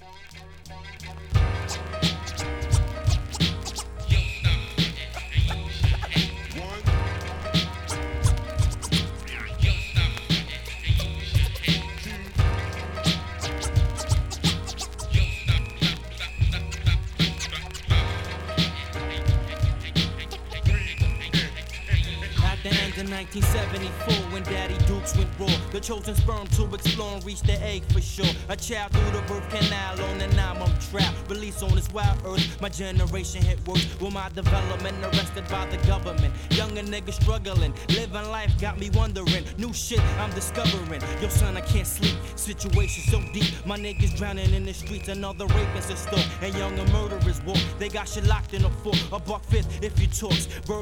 In 1974, when Daddy Dukes went raw, the chosen sperm to explore and reach the egg for sure. A child through the birth canal on a 9-month trap. Released on this wild earth, my generation hit worse. With my development arrested by the government. Younger niggas struggling, living life got me wondering. New shit I'm discovering. Yo son, I can't sleep. Situation so deep, my niggas drowning in the streets. Another rapist in store, and younger murderers walk. They got shit locked in a fort. $1.50 if you talks.